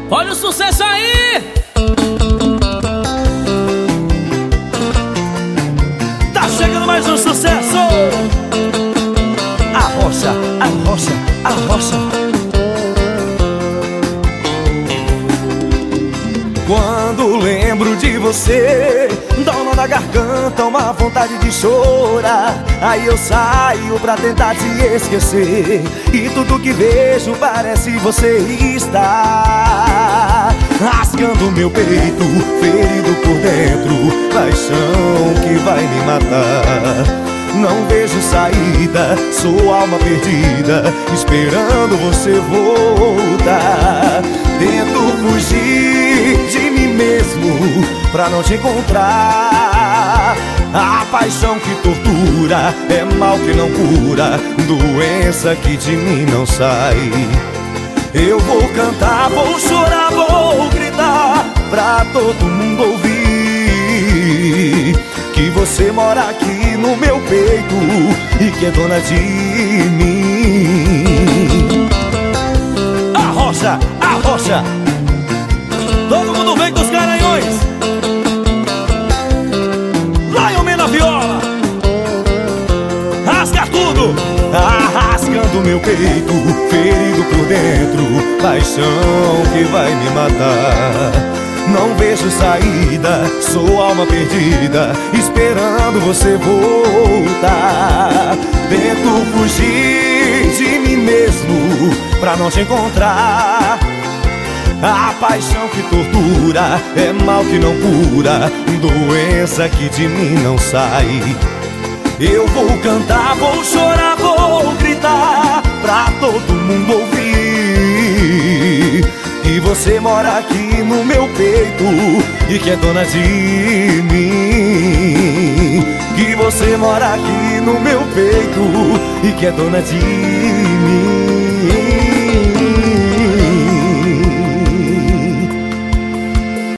Olha o sucesso aí! Tá chegando mais um sucesso! Arrocha, arrocha, arrocha. Quando lembro de você, dá um nó na garganta, uma vontade de chorar. Aí eu saio pra tentar te esquecer, e tudo que vejo parece você estar rasgando meu peito, ferido por dentro, paixão que vai me matar. Não vejo saída, sou alma perdida, esperando você voltar. Tento fugir de mim mesmo pra não te encontrar. A paixão que tortura é mal que não cura, doença que de mim não sai. Eu vou cantar, vou chorar, vou gritar pra todo mundo ouvir que você mora aqui no meu peito e que é dona de mim. Arrocha, arrocha. Todo mundo vem com os Garanhões. Lion Man na viola. Rasga tudo. Rasgando meu peito, ferido por dentro, paixão que vai me matar. Não vejo saída, sou alma perdida, esperando você voltar. Tento fugir de mim mesmo pra não te encontrar. A paixão que tortura é mal que não cura, doença que de mim não sai. Eu vou cantar, vou chorar, vou gritar pra todo mundo ouvir que você mora aqui no meu peito e que é dona de mim. Que você mora aqui no meu peito e que é dona de mim.